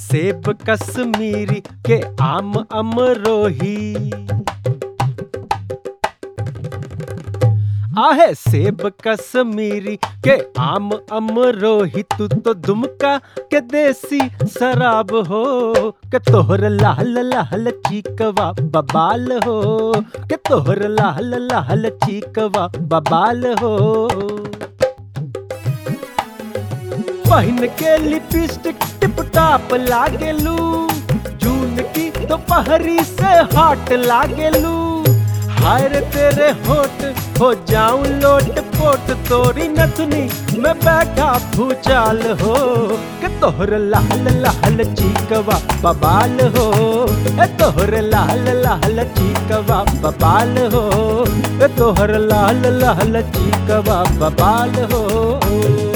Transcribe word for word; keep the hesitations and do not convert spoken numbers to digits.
सेब कश्मीरी के आम अमरोही। आहे सेब कश्मीरी के आम अमरोही, तू तो दुमका के देसी शराब हो। के तोहर लाल लाल चीकवा बबाल हो, के तोहर लाल लाल चीकवा बबाल हो। पहन के लिपस्टिक टिप टाप लागेलू, जून की दोपहरी से हॉट लागेलू। हाय रे तेरे होठ हो जाऊं लोट पोट, तोरी नथनी में बैठा भूचाल हो। के तोहर लाल लाल चीकवा बबाल हो, ए तोहर लाल लाल चीकवा बबाल हो, ए तोहर लाल लाल चीकवा बबाल हो।